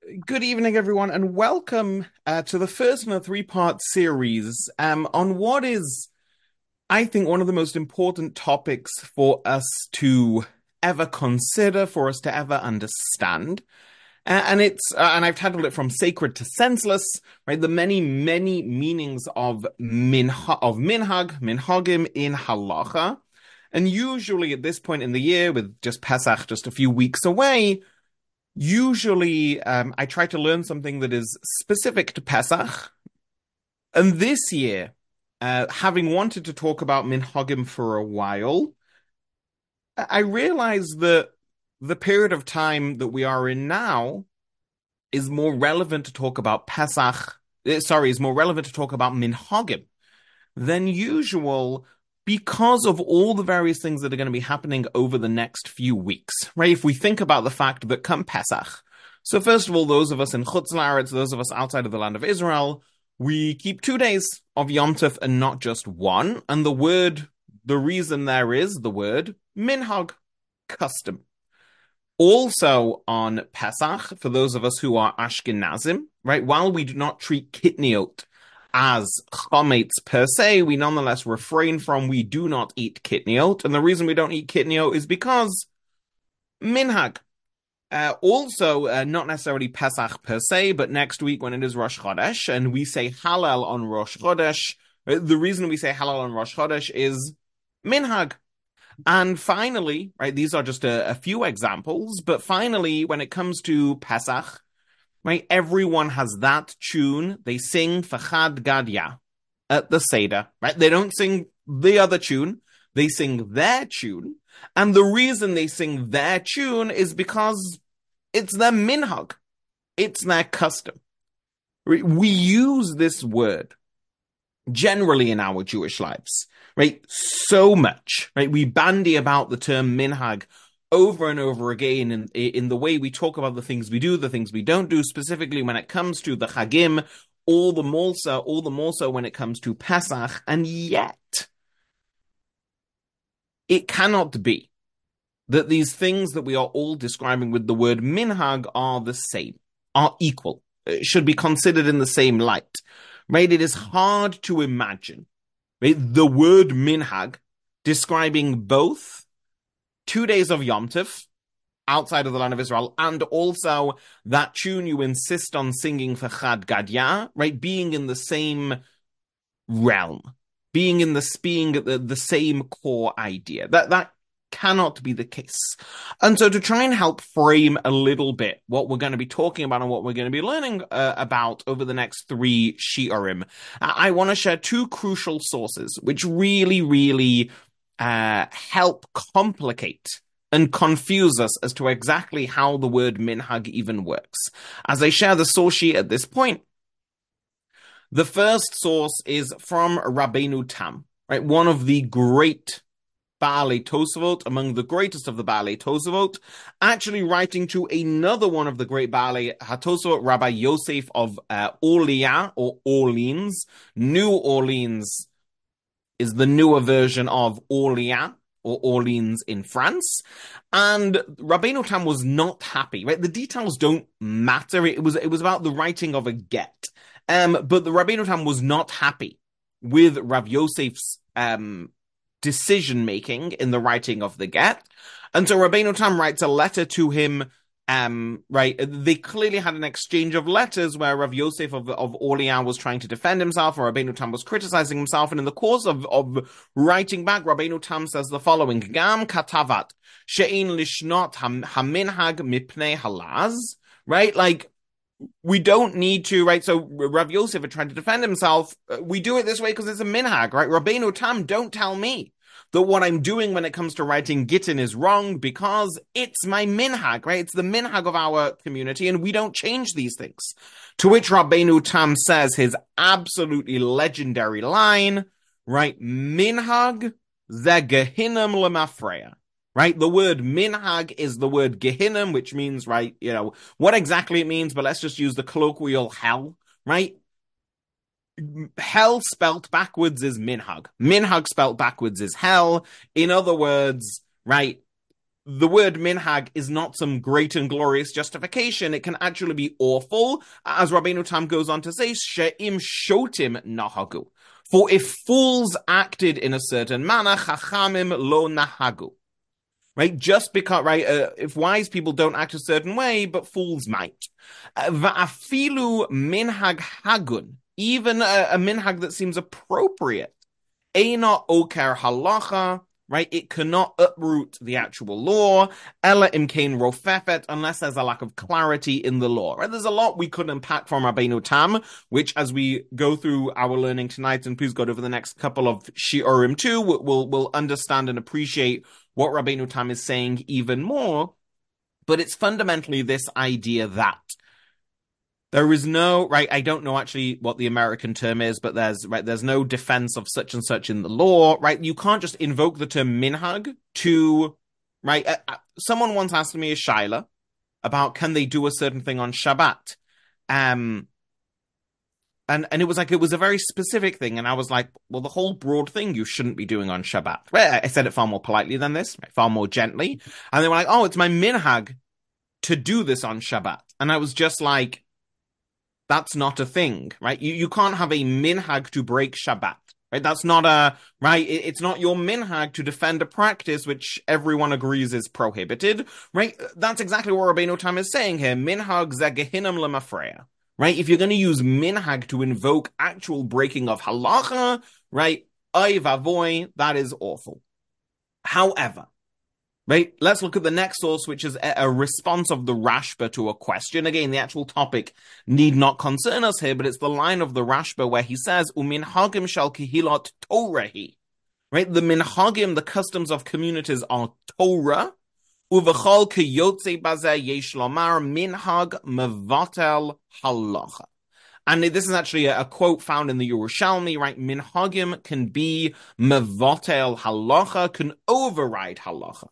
Good evening, everyone, and welcome to the first in a three-part series on what is, I think, one of the most important topics for us to ever consider, for us to ever understand. And I've titled it From Sacred to Senseless, right? The many, many meanings of minhagim in halacha. And usually at this point in the year, with just Pesach just a few weeks away, usually, I try to learn something that is specific to Pesach. And this year, having wanted to talk about Minhagim for a while, I realized that the period of time that we are in now is more relevant to talk about is more relevant to talk about Minhagim than usual because of all the various things that are going to be happening over the next few weeks, right? If we think about the fact that come Pesach, so first of all, those of us in Chutz La'aretz, those of us outside of the land of Israel, we keep 2 days of Yom Tov and not just one. And the reason there is the word minhag, custom. Also on Pesach, for those of us who are Ashkenazim, right, while we do not treat kitniot as chametz per se, we nonetheless we do not eat kitniot. And the reason we don't eat kitniot is because minhag. Not necessarily Pesach per se, but next week when it is Rosh Chodesh, and we say Hallel on Rosh Chodesh, the reason we say Hallel on Rosh Chodesh is minhag. And finally, right, these are just a few examples, but finally, when it comes to Pesach, right, everyone has that tune. They sing Fachad Gadya at the Seder, right? They don't sing the other tune. They sing their tune. And the reason they sing their tune is because it's their minhag. It's their custom. We use this word generally in our Jewish lives, right? So much, right? We bandy about the term minhag over and over again in the way we talk about the things we do, the things we don't do, specifically when it comes to the Chagim, all the more so when it comes to Pesach, and yet it cannot be that these things that we are all describing with the word minhag are the same, are equal, should be considered in the same light, right? It is hard to imagine, right, the word minhag describing both 2 days of Yom Tov outside of the land of Israel and also that tune you insist on singing for Chad Gadya, right, being in the same realm, being the same core idea. That cannot be the case. And so to try and help frame a little bit what we're going to be talking about and what we're going to be learning about over the next 3 shiurim, I want to share 2 crucial sources which really, really help complicate and confuse us as to exactly how the word minhag even works. As I share the source sheet at this point, the first source is from Rabbeinu Tam, right? One of the great Baalei Tosafot, among the greatest of the Baalei Tosafot, actually writing to another one of the great Baalei HaTosafot, Rabbi Yosef of Orleans, or Orleans. New Orleans is the newer version of Orleans, or Orleans in France. And Rabbeinu Tam was not happy, right? The details don't matter. It was about the writing of a get. But the Rabbeinu Tam was not happy with Rav Yosef's decision-making in the writing of the get. And so Rabbeinu Tam writes a letter to him, right? They clearly had an exchange of letters where Rav Yosef of Orleans was trying to defend himself, or Rabbeinu Tam was criticizing himself. And in the course of writing back, Rabbeinu Tam says the following: Gam katavat she'in lishnot haminhag mipnei halaz, right? Like, we don't need to, right? So Rav Yosef had tried to defend himself. We do it this way because it's a minhag, right? Rabbeinu Tam, don't tell me that what I'm doing when it comes to writing Gittin is wrong because it's my minhag, right? It's the minhag of our community and we don't change these things. To which Rabbeinu Tam says his absolutely legendary line, right? Minhag ze gehinnom lemafreya. Right? The word minhag is the word Gehinnom, which means, right, you know, what exactly it means, but let's just use the colloquial hell, right? Hell spelt backwards is minhag. Minhag spelt backwards is hell. In other words, right, the word minhag is not some great and glorious justification. It can actually be awful, as Rabbeinu Tam goes on to say, she'im shotim nahagu. For if fools acted in a certain manner, chachamim lo nahagu. Right? Just because, right, if wise people don't act a certain way, but fools might. Va'afilu minhag hagun. Even a minhag that seems appropriate. Eina oker halacha. Right, it cannot uproot the actual law. Ella imkain rofefet, unless there's a lack of clarity in the law. Right, there's a lot we could unpack from Rabbeinu Tam, which, as we go through our learning tonight, and please go over the next couple of shiurim too, we'll understand and appreciate what Rabbeinu Tam is saying even more. But it's fundamentally this idea that there is no, right, I don't know actually what the American term is, but there's no defense of such and such in the law, right? You can't just invoke the term minhag to, right? Someone once asked me a shaila about can they do a certain thing on Shabbat? And it was like, it was a very specific thing. And I was like, well, the whole broad thing you shouldn't be doing on Shabbat. Well, I said it far more politely than this, far more gently. And they were like, oh, it's my minhag to do this on Shabbat. And I was just like, that's not a thing, right? You can't have a minhag to break Shabbat, right? That's not right? It's not your minhag to defend a practice which everyone agrees is prohibited, right? That's exactly what Rabbeinu Tam is saying here. Minhag ze gehinam lemafreya, right? If you're going to use minhag to invoke actual breaking of halacha, right? Oy vavoy, that is awful. However, right, let's look at the next source, which is a response of the Rashba to a question. Again, the actual topic need not concern us here, but it's the line of the Rashba where he says, "Uminhagim shal kehilot Torahi." Right, the minhagim, the customs of communities, are Torah. Uvechol keyotze bazeh yesh lomar minhag mevatel halacha. And this is actually a quote found in the Yerushalmi, right? Minhagim can be mevatel halacha, can override halacha.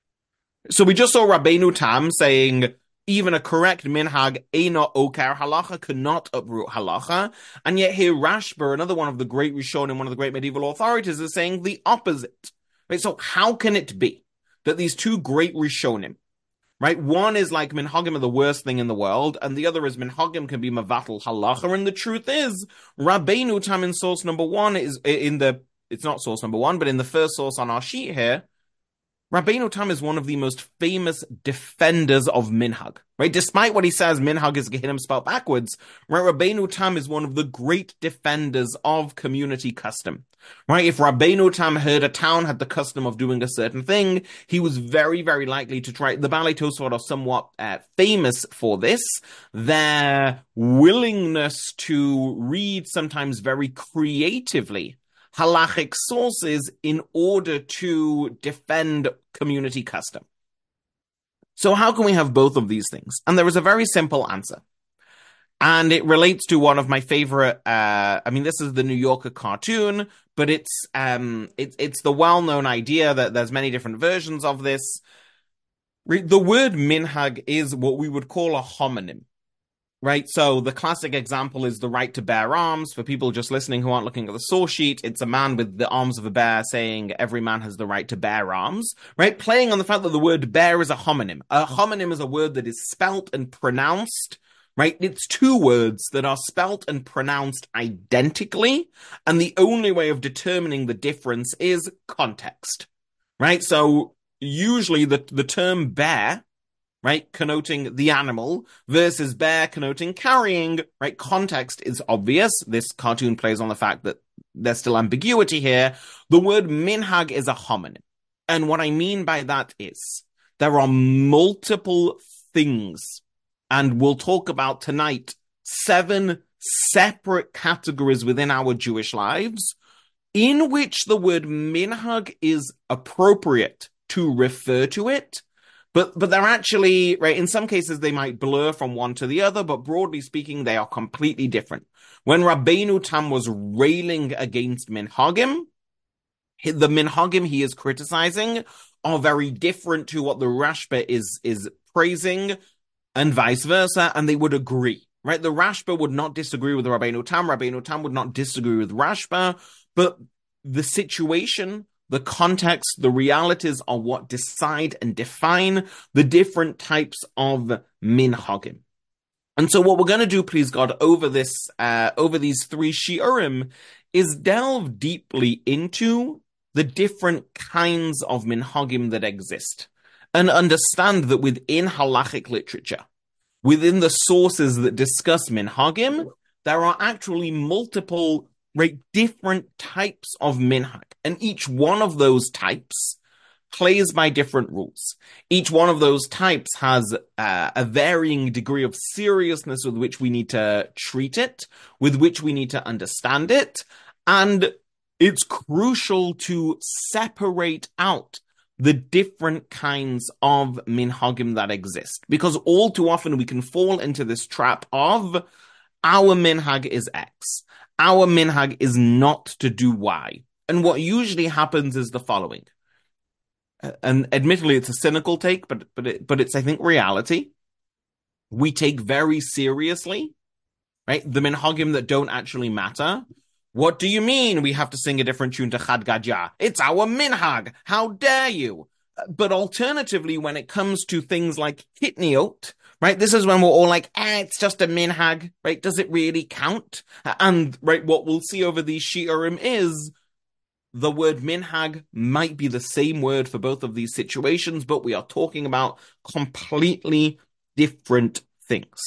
So we just saw Rabbeinu Tam saying even a correct minhag, eina okar halacha, cannot uproot halacha. And yet here Rashba, another one of the great Rishonim, one of the great medieval authorities, is saying the opposite. Right? So how can it be that these two great Rishonim, right? One is like minhagim are the worst thing in the world, and the other is minhagim can be mavatal halacha. And the truth is, Rabbeinu Tam in source number one is it's not source number one, but in the first source on our sheet here, Rabbeinu Tam is one of the most famous defenders of minhag, right? Despite what he says, minhag is Gehinnom spelled backwards, right? Rabbeinu Tam is one of the great defenders of community custom, right? If Rabbeinu Tam heard a town had the custom of doing a certain thing, he was very, very likely to try. The Baalei Tosfot are somewhat famous for this, their willingness to read sometimes very creatively halachic sources in order to defend community custom. So how can we have both of these things? And there is a very simple answer. And it relates to one of my favorite, this is the New Yorker cartoon, but it's the well-known idea that there's many different versions of this. The word minhag is what we would call a homonym. Right, so the classic example is the right to bear arms. For people just listening who aren't looking at the source sheet, it's a man with the arms of a bear saying every man has the right to bear arms, right? Playing on the fact that the word bear is a homonym. A homonym is a word that is spelt and pronounced, right? It's two words that are spelt and pronounced identically, and the only way of determining the difference is context, right? So usually the term bear, right, connoting the animal, versus bear connoting carrying, right? Context is obvious. This cartoon plays on the fact that there's still ambiguity here. The word minhag is a homonym. And what I mean by that is there are multiple things, and we'll talk about tonight 7 separate categories within our Jewish lives in which the word minhag is appropriate to refer to it. But they're actually, right, in some cases they might blur from one to the other, but broadly speaking, they are completely different. When Rabbeinu Tam was railing against minhagim, the minhagim he is criticizing are very different to what the Rashba is praising, and vice versa, and they would agree, right? The Rashba would not disagree with Rabbeinu Tam would not disagree with Rashba, but the situation the context, the realities are what decide and define the different types of minhagim. And so what we're going to do, please God, over these 3 shiurim is delve deeply into the different kinds of minhagim that exist and understand that within halachic literature, within the sources that discuss minhagim, there are actually multiple, different types of minhag. And each one of those types plays by different rules. Each one of those types has a varying degree of seriousness with which we need to treat it, with which we need to understand it, and it's crucial to separate out the different kinds of minhagim that exist, because all too often we can fall into this trap of our minhag is X, our minhag is not to do Y. And what usually happens is the following. And admittedly, it's a cynical take, but it's, I think, reality. We take very seriously, the minhagim that don't actually matter. What do you mean we have to sing a different tune to Chad Gadya? It's our minhag. How dare you? But alternatively, when it comes to things like kitniot, this is when we're all like, it's just a minhag, Does it really count? And, what we'll see over these shiurim is the word minhag might be the same word for both of these situations, but we are talking about completely different things.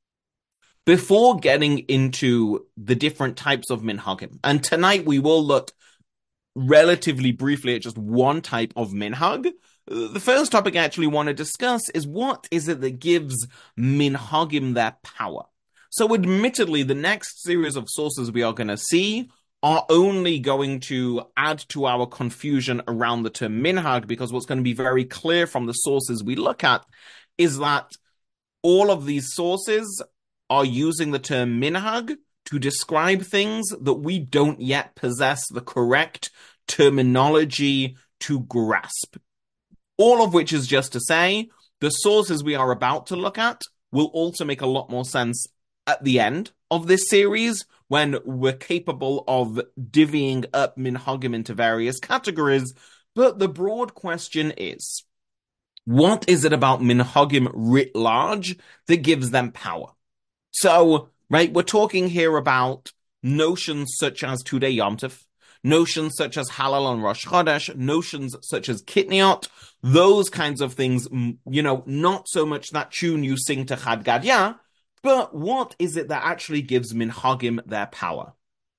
Before getting into the different types of minhagim, and tonight we will look relatively briefly at just one type of minhag, the first topic I actually want to discuss is what is it that gives minhagim their power. So admittedly, the next series of sources we are going to see are only going to add to our confusion around the term minhag, because what's going to be very clear from the sources we look at is that all of these sources are using the term minhag to describe things that we don't yet possess the correct terminology to grasp. All of which is just to say, the sources we are about to look at will also make a lot more sense at the end of this series, when we're capable of divvying up minhagim into various categories. But the broad question is, what is it about minhagim writ large that gives them power? So, we're talking here about notions such as Tudei Yom Tov, notions such as Halal on Rosh Chodesh, notions such as Kitniot, those kinds of things, not so much that tune you sing to Chad Gadya, but what is it that actually gives minhagim their power?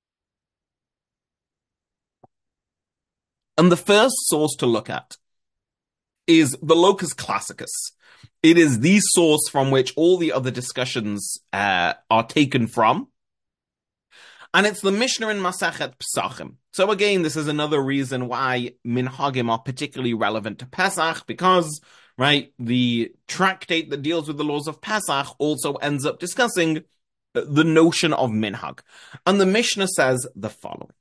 And the first source to look at is the Locus Classicus. It is the source from which all the other discussions are taken from. And it's the Mishnah in Masechet Pesachim. So again, this is another reason why minhagim are particularly relevant to Pesach, because the tractate that deals with the laws of Pesach also ends up discussing the notion of minhag. And the Mishnah says the following.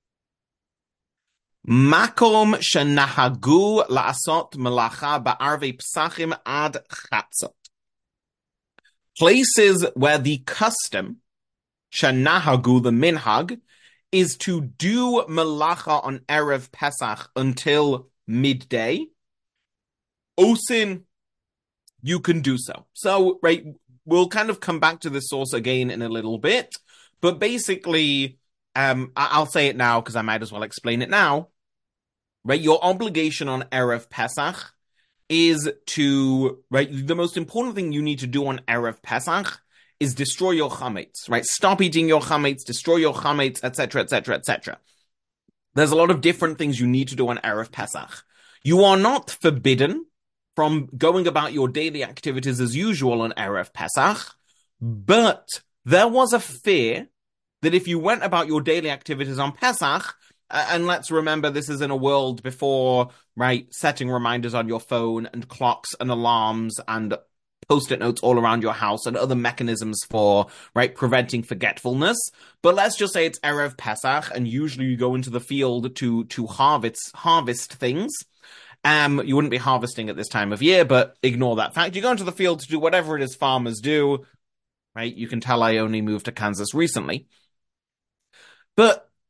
Makom shenahagu la'asot melacha ba'arvei Pesachim ad chatzot. Places where the custom, shenahagu, the minhag, is to do melacha on Erev Pesach until midday. Osin, you can do so. So, we'll kind of come back to this source again in a little bit, but basically, I'll say it now because I might as well explain it now. Your obligation on Erev Pesach is to, the most important thing you need to do on Erev Pesach is destroy your chametz, Stop eating your chametz, destroy your chametz, etc., etc., etc. There's a lot of different things you need to do on Erev Pesach. You are not forbidden from going about your daily activities as usual on Erev Pesach, but there was a fear that if you went about your daily activities on Pesach, and let's remember this is in a world before, setting reminders on your phone and clocks and alarms and post-it notes all around your house and other mechanisms for, preventing forgetfulness. But let's just say it's Erev Pesach, and usually you go into the field to harvest things. You wouldn't be harvesting at this time of year, but ignore that fact. You go into the field to do whatever it is farmers do, You can tell I only moved to Kansas recently. But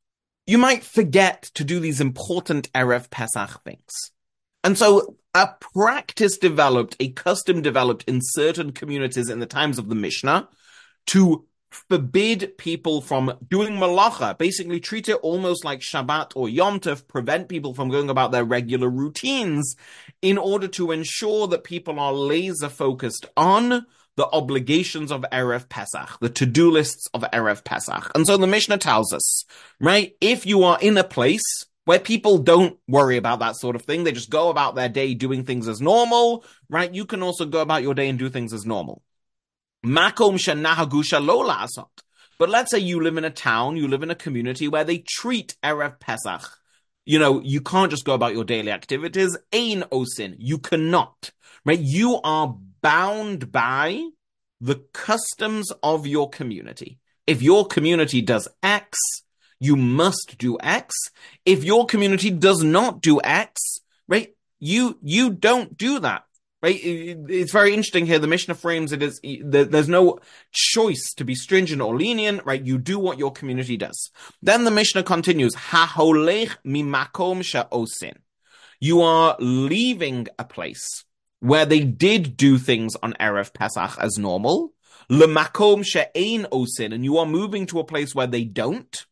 you might forget to do these important Erev Pesach things. And so a practice developed, a custom developed in certain communities in the times of the Mishnah to forbid people from doing malacha, basically treat it almost like Shabbat or Yom Tov, prevent people from going about their regular routines in order to ensure that people are laser focused on the obligations of Erev Pesach, the to-do lists of Erev Pesach. And so the Mishnah tells us, right, if you are in a place where people don't worry about that sort of thing, they just go about their day doing things as normal, right, you can also go about your day and do things as normal. Makom shenahagusha lo la'asot. But let's say you live in a town, you live in a community where they treat Erev Pesach. You know, you can't just go about your daily activities. Ein osin. You cannot. Right? You are bound by the customs of your community. If your community does X, you must do X. If your community does not do X, right, you don't do that. Right? It's very interesting here. The Mishnah frames it as there's no choice to be stringent or lenient, right? You do what your community does. Then the Mishnah continues, Haholech mimakom she'osin. You are leaving a place where they did do things on Erev Pesach as normal, lemakom she'ein osin, and you are moving to a place where they don't,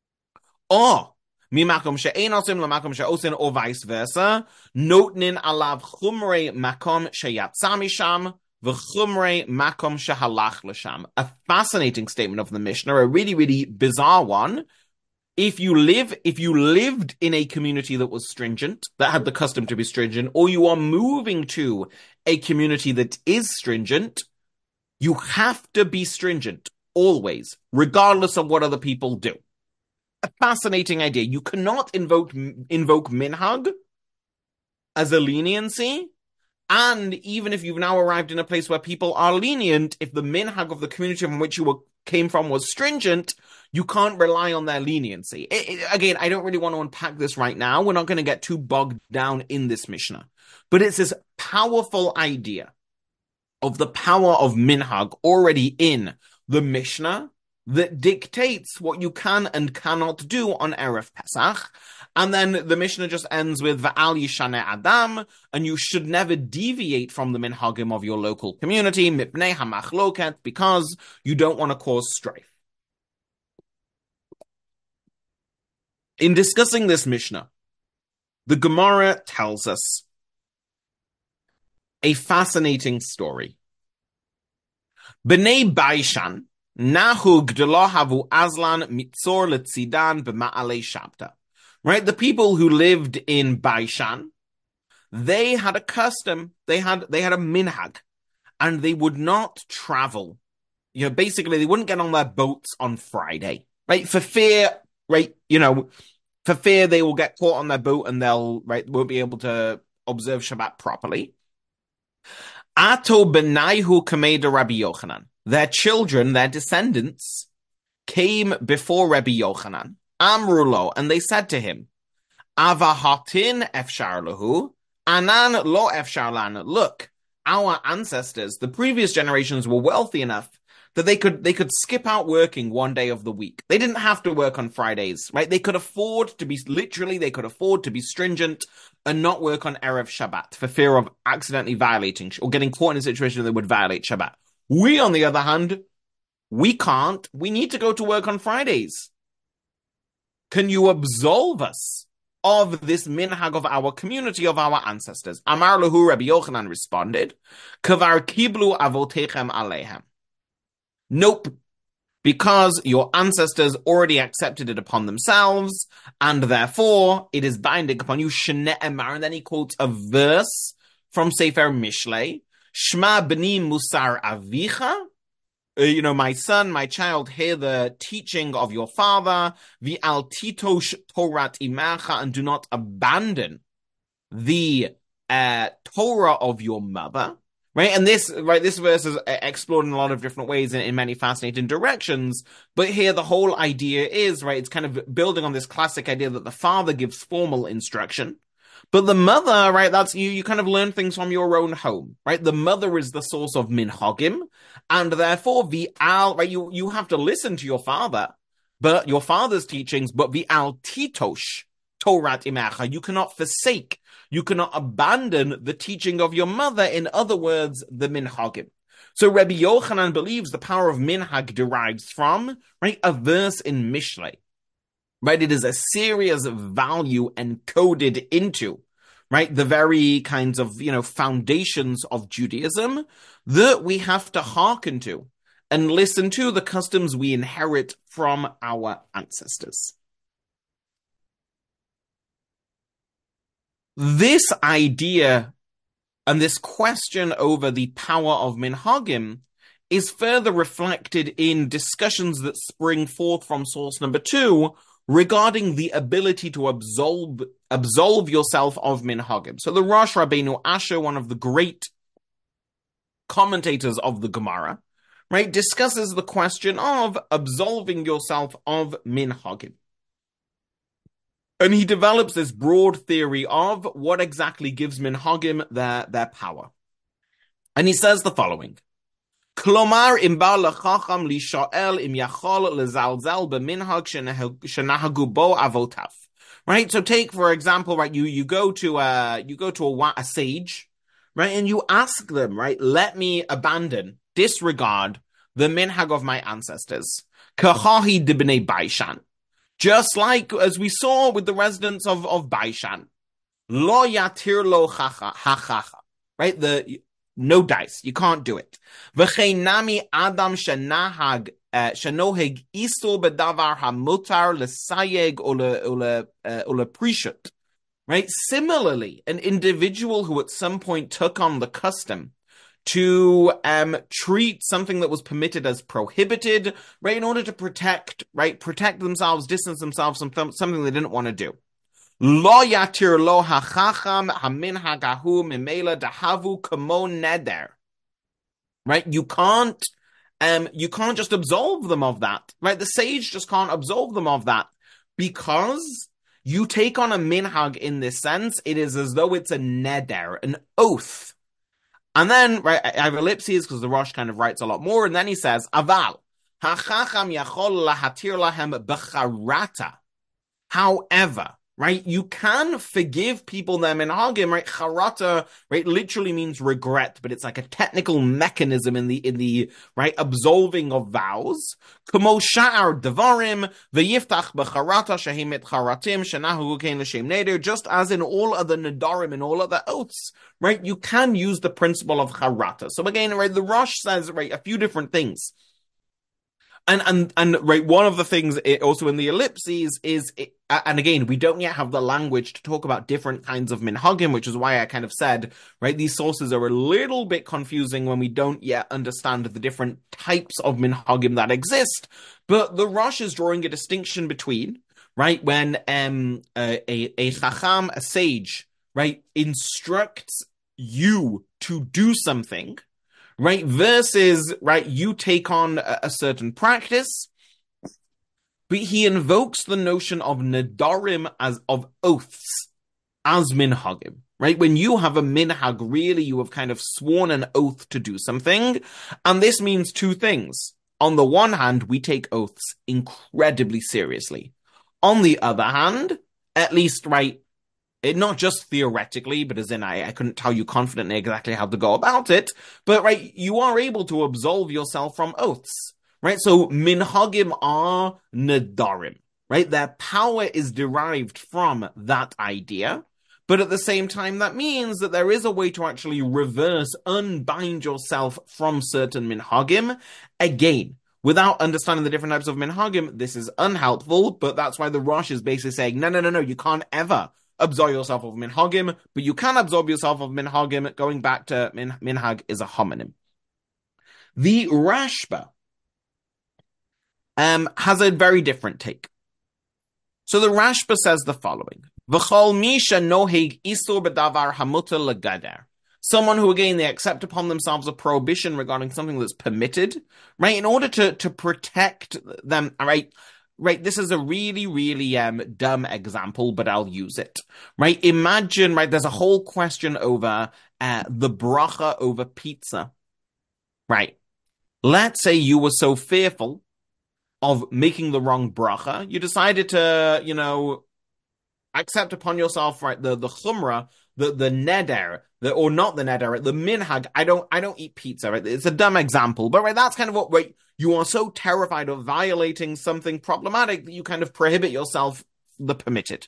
or mimakom she'ein osim lemakom she'osin, or vice versa. Notnin alav chumrei makom sheyatsa misham v'chumrei makom shehalach l'sham. A fascinating statement of the Mishnah, a really, really bizarre one. If you lived in a community that was stringent, that had the custom to be stringent, or you are moving to a community that is stringent, you have to be stringent always, regardless of what other people do. A fascinating idea. You cannot invoke minhag as a leniency, and even if you've now arrived in a place where people are lenient, if the minhag of the community from which you came from was stringent, you can't rely on their leniency. Again, I don't really want to unpack this right now. We're not going to get too bogged down in this Mishnah, but it's this powerful idea of the power of minhag already in the Mishnah that dictates what you can and cannot do on Erev Pesach. And then the Mishnah just ends with Va'al Yishaneh Adam, and you should never deviate from the minhagim of your local community, mipnei hamachloket, because you don't want to cause strife. In discussing this Mishnah, the Gemara tells us a fascinating story. Bnei Baishan nahu gdolo havu azlan mitzor letzidan b'ma'alei shabta. Right, the people who lived in Baishan, they had a custom. They had a minhag, and they would not travel. You know, basically, they wouldn't get on their boats on Friday, right, for fear, right, for fear they will get caught on their boat and won't be able to observe Shabbat properly. Ato benaihu kameda Rabbi Yochanan. Their children, their descendants, came before Rabbi Yochanan. Amrulo, and they said to him, Avahatin efshar lahu, anan lo efshar lan. Look, our ancestors, the previous generations, were wealthy enough that they could skip out working one day of the week. They didn't have to work on Fridays, right? They could afford to be stringent and not work on Erev Shabbat for fear of accidentally violating or getting caught in a situation that would violate Shabbat. We, on the other hand, we can't. We need to go to work on Fridays. Can you absolve us of this minhag of our community, of our ancestors? Amar lahu, Rabbi Yochanan responded, Kavar kiblu avotechem aleihem. Nope, because your ancestors already accepted it upon themselves, and therefore it is binding upon you. Shne'emar, and then he quotes a verse from Sefer Mishlei, Shma b'ni musar avicha. My son, my child, hear the teaching of your father, v'al titosh torat imacha, and do not abandon the Torah of your mother. Right, and this verse is explored in a lot of different ways in many fascinating directions. But here, the whole idea is, right, it's kind of building on this classic idea that the father gives formal instruction, but the mother, right, that's you kind of learn things from your own home, right? The mother is the source of minhagim, and therefore right, you have to listen to your father, but your father's teachings, but the al titosh Torat imecha, you cannot forsake, you cannot abandon the teaching of your mother, in other words, the minhagim. So Rabbi Yochanan believes the power of minhag derives from, right, a verse in Mishlei. Right, it is a serious value encoded into, right, the very kinds of, foundations of Judaism that we have to hearken to and listen to, the customs we inherit from our ancestors. This idea and this question over the power of minhagim is further reflected in discussions that spring forth from source number 2, regarding the ability to absolve yourself of minhagim. So the Rosh Rabbeinu Asher, one of the great commentators of the Gemara, right, discusses the question of absolving yourself of minhagim. And he develops this broad theory of what exactly gives minhagim their power. And he says the following: Klomar imba lechacham lishael im yachol lezalzel b'minhag shenahagu bo avotav. Right. So take for example, right, you go to a sage, right, and you ask them, right, let me disregard the minhag of my ancestors. Kachahi dibnei Baishan, just like as we saw with the residents of Baishan. Lo yatir lo hachacha. Right. No dice. You can't do it. V'cheinami adam shenahag shenoheg isur bedavar hamutar lesayeg or prishut. Right. Similarly, an individual who at some point took on the custom to treat something that was permitted as prohibited, right, in order to protect themselves, distance themselves from something they didn't want to do. Lo yatir lo hachacham haminhagahu mimela dahavu kamo neder. Right? You can't just absolve them of that. Right? The sage just can't absolve them of that, because you take on a minhag in this sense. It is as though it's a neder, an oath. And then, right, I have ellipses because the Rosh kind of writes a lot more, and then he says, Aval, hachacham yachol lahatir lahem b'charata. However, right, you can forgive people their minhagim, right? Charata, right, literally means regret, but it's like a technical mechanism in the right, absolving of vows. Kamo sha'ar devarim v'yiftach b'charata shehim et charatim shenahu kein l'shem neder. Just as in all other nedarim and all other oaths, right, you can use the principle of charata. So again, right, the Rosh says, right, a few different things. And right, one of the things also in the ellipses is, and again, we don't yet have the language to talk about different kinds of minhagim, which is why I kind of said, right, these sources are a little bit confusing when we don't yet understand the different types of minhagim that exist. But the Rosh is drawing a distinction between, right, when a chacham, a sage, right, instructs you to do something, right, versus, right, you take on a certain practice, but he invokes the notion of nedarim, as of oaths, as minhagim, right? When you have a minhag, really, you have kind of sworn an oath to do something, and this means two things. On the one hand, we take oaths incredibly seriously. On the other hand, at least, right, not just theoretically, but as in I couldn't tell you confidently exactly how to go about it, but right, you are able to absolve yourself from oaths, right? So minhagim are nedarim, right? Their power is derived from that idea, but at the same time, that means that there is a way to actually reverse, unbind yourself from certain minhagim. Again, without understanding the different types of minhagim, this is unhelpful, but that's why the Rosh is basically saying, no, you can't ever absolve yourself of minhagim, but you can absolve yourself of minhagim. Going back to minhag is a homonym. The Rashba has a very different take. So the Rashba says the following: V'chol misha noheg isur b'davar hamuter legader. Someone who, again, they accept upon themselves a prohibition regarding something that's permitted, right, in order to protect them, right? Right, this is a really, really dumb example, but I'll use it. Right, imagine, right, there's a whole question over the bracha over pizza. Right, let's say you were so fearful of making the wrong bracha. You decided to, accept upon yourself, right, the chumrah, the neder, or not the neder, the minhag. I don't eat pizza, right? It's a dumb example, but right, that's kind of what, right, you are so terrified of violating something problematic that you kind of prohibit yourself the permitted.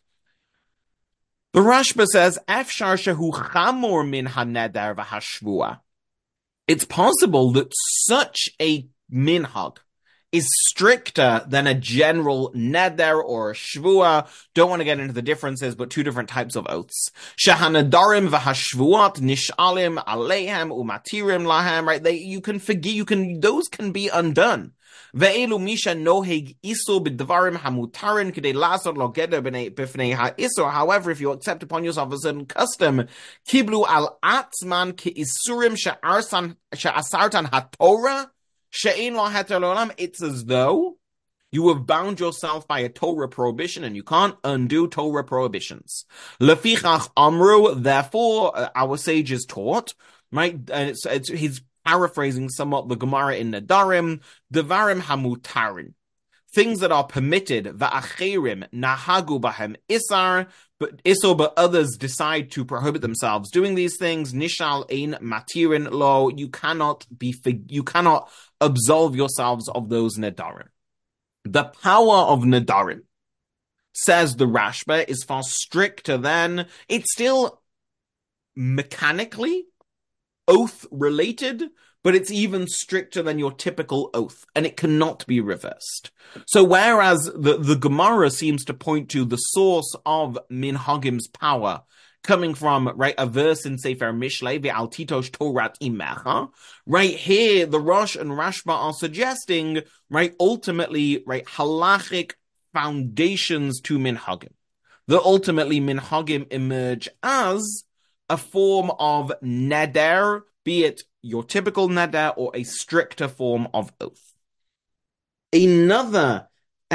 The Rashba says, Efshar shehu chamor min haneder v'hashvua. It's possible that such a minhag is stricter than a general neder or shvua. Don't want to get into the differences, but two different types of oaths. Shahanadarim v'hashvuat nishalim aleihem umatirim lahem. Right? You can forgive. Those can be undone. Ve'elu misha noheg iso b'dvarim hamutarin k'dei lasot lo geder b'fnei ha'isor. However, if you accept upon yourself a certain custom, kiblu al atzman ki'isurim she'asartan haTorah she'ein lo heter l'olam. It's as though you have bound yourself by a Torah prohibition, and you can't undo Torah prohibitions. Lefichach amru. Therefore, our sages taught, right? And he's paraphrasing somewhat the Gemara in Nadarim, Devarim hamutarin, things that are permitted, va'acherim nahagu bahem isar, but others decide to prohibit themselves doing these things. Nishal ein matirin lo. You cannot absolve yourselves of those Nadarim. The power of Nadarim, says the Rashba, is far stricter than, it's still mechanically oath related, but it's even stricter than your typical oath, and it cannot be reversed. So whereas the Gemara seems to point to the source of minhagim's power coming from, right, a verse in Sefer Mishlei, Ve'al titosh Torat imecha, right here, the Rosh and Rashba are suggesting, right, ultimately, right, halachic foundations to minhagim. That ultimately minhagim emerge as a form of neder, be it your typical neder or a stricter form of oath. Another,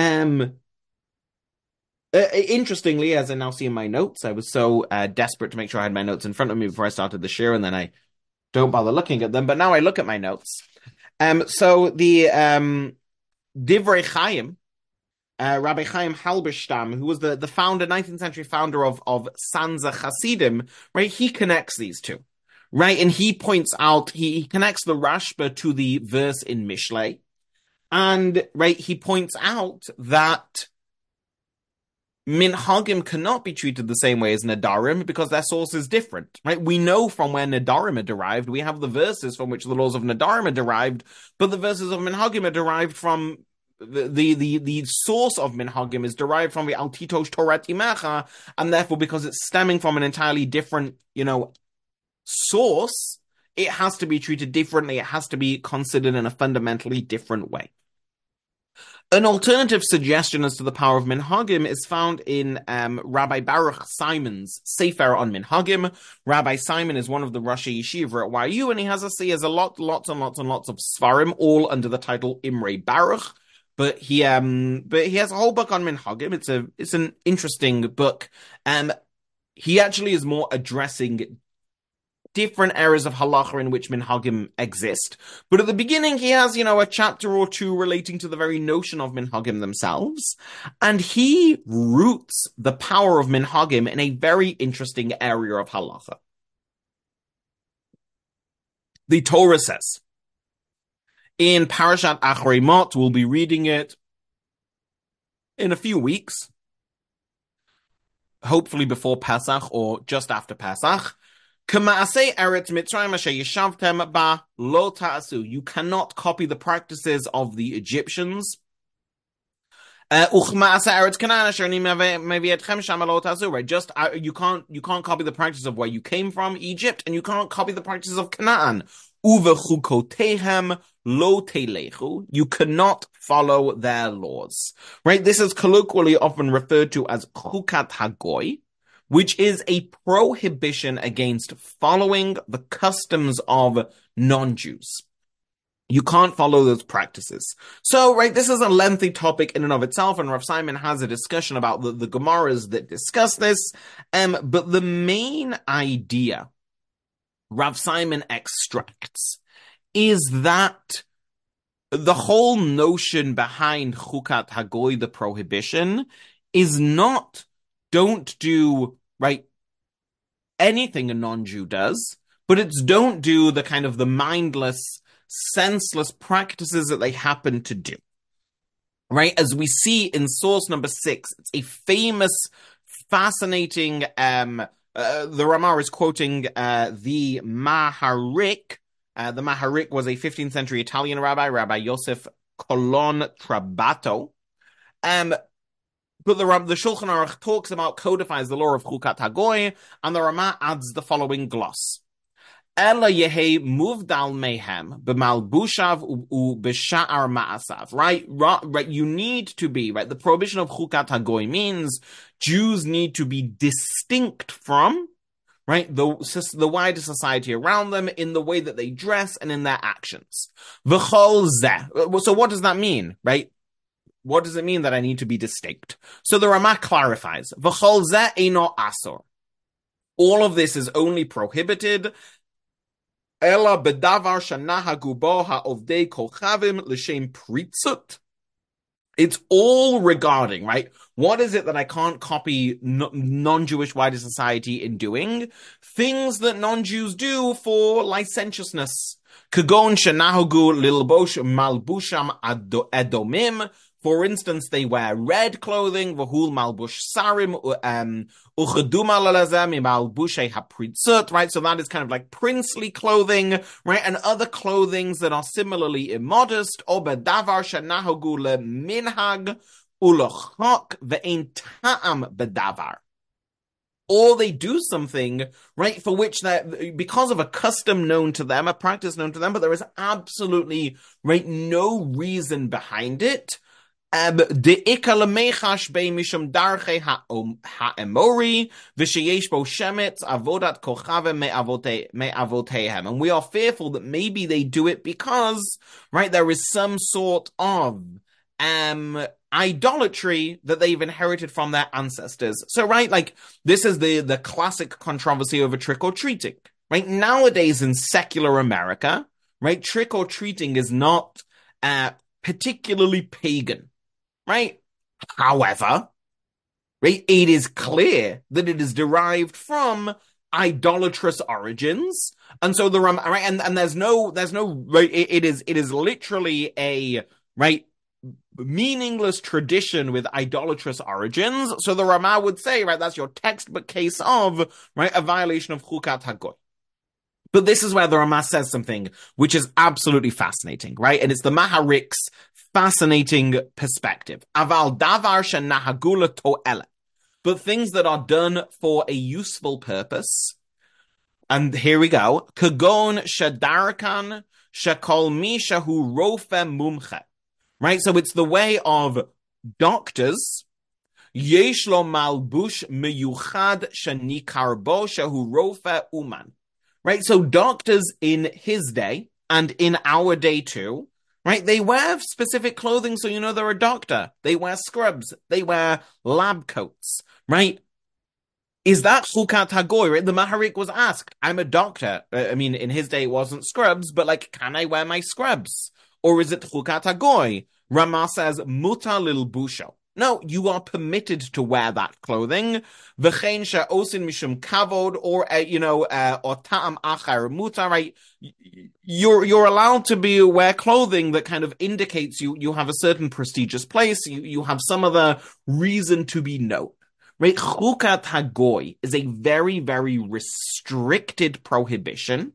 interestingly, as I now see in my notes, I was so desperate to make sure I had my notes in front of me before I started the shir, and then I don't bother looking at them, but now I look at my notes. So the Divrei Chaim, Rabbi Chaim Halberstam, who was the founder, 19th century founder of Sanza Hasidim, right? He connects these two, right? And he points out, he connects the Rashba to the verse in Mishlei, and right, he points out that minhagim cannot be treated the same way as Nadarim because their source is different, right? We know from where Nadarim are derived. We have the verses from which the laws of Nadarim are derived, but the verses of minhagim are derived from the source of minhagim is derived from the Al Titosh Torat Imecha, and therefore because it's stemming from an entirely different, source, it has to be treated differently. It has to be considered in a fundamentally different way. An alternative suggestion as to the power of minhagim is found in Rabbi Baruch Simon's Sefer on Minhagim. Rabbi Simon is one of the Rosh Yeshiva at YU, and he has lots and lots of svarim, all under the title Imrei Baruch. But he has a whole book on minhagim. It's an interesting book. He actually is more addressing different areas of halacha in which minhagim exist. But at the beginning, he has, a chapter or two relating to the very notion of minhagim themselves. And he roots the power of minhagim in a very interesting area of halacha. The Torah says, in Parashat Achrei Mot, we'll be reading it in a few weeks, hopefully before Pesach or just after Pesach. You cannot copy the practices of the Egyptians. Right? You can't copy the practice of where you came from, Egypt, and you can't copy the practices of Canaan. You cannot follow their laws. Right? This is colloquially often referred to as chukat hagoy, which is a prohibition against following the customs of non-Jews. You can't follow those practices. So, right, this is a lengthy topic in and of itself, and Rav Simon has a discussion about the Gemaras that discuss this. But the main idea Rav Simon extracts is that the whole notion behind Chukat Hagoy, the prohibition, is not don't do, right, anything a non-Jew does, but it's don't do the kind of the mindless, senseless practices that they happen to do. Right? As we see in source number 6, it's a famous, fascinating, the Ramah is quoting the Maharik. The Maharik was a 15th century Italian rabbi, Rabbi Yosef Colon Trabato. But the Shulchan Aruch talks about, codifies the law of Chukat Hagoy, and the Ramah adds the following gloss. Ela yehe muvdal mehem b'malbushav u b'sha'ar ma'asav. Right. You need to be, right. The prohibition of Chukat Hagoy means Jews need to be distinct from, right, the wider society around them in the way that they dress and in their actions. V'chol zeh. So what does that mean, right? What does it mean that I need to be distinct? So the Ramah clarifies. V'chol zeh eino asor. All of this is only prohibited. Ela bedavar shanahagu bo ha'ovdei kochavim l'shem pritzut. It's all regarding, right? What is it that I can't copy non-Jewish wider society in doing? Things that non-Jews do for licentiousness. Kagon shanahagu lilbosh malbusham edomim. For instance, they wear red clothing, v'hul malbush sarim, uchaduma lalazem malbushay hapritzut, right? So that is kind of like princely clothing, right? And other clothings that are similarly immodest, or bedavar shenahagu leminhag ulochok ve'ein ta'am bedavar. Or they do something, right, for which because of a custom known to them, a practice known to them, but there is absolutely, right, no reason behind it. The ikalamechash be mishum darche ha'emori v'sheyesh bo shemetz avodat kochavim me'avotehem, and we are fearful that maybe they do it because, right, there is some sort of idolatry that they've inherited from their ancestors. So, right, like this is the classic controversy over trick or treating. Right, nowadays in secular America, right, trick or treating is not particularly pagan. Right? However, right, it is clear that it is derived from idolatrous origins. And so right, and there's no, right, it is literally a, right, meaningless tradition with idolatrous origins. So the Ramah would say, right, that's your textbook case of, right, a violation of Chukat Hagoy. But this is where the Ramah says something which is absolutely fascinating, right? And it's the Maharik's fascinating perspective. Aval davar shenahagula to'ele. But things that are done for a useful purpose. And here we go. Kagon shadarkan shakol mi shahu rofe mumche. Right? So it's the way of doctors. Yesh lo malbush meyuchad shanikar bo shahu rofe uman. Right, so doctors in his day and in our day too, right, they wear specific clothing so you know they're a doctor. They wear scrubs. They wear lab coats, right? Is that Chukat Hagoy? Right? The Maharik was asked, I'm a doctor. I mean, in his day it wasn't scrubs, but like, can I wear my scrubs? Or is it Chukat Hagoy? Ramah says, Muta lil busho. No, you are permitted to wear that clothing. V'chein she'osin mishum kavod, or or ta'am achar muta, right? You're allowed to wear clothing that kind of indicates you have a certain prestigious place. You have some other reason to be known, right? Chukat Hagoy is a very, very restricted prohibition.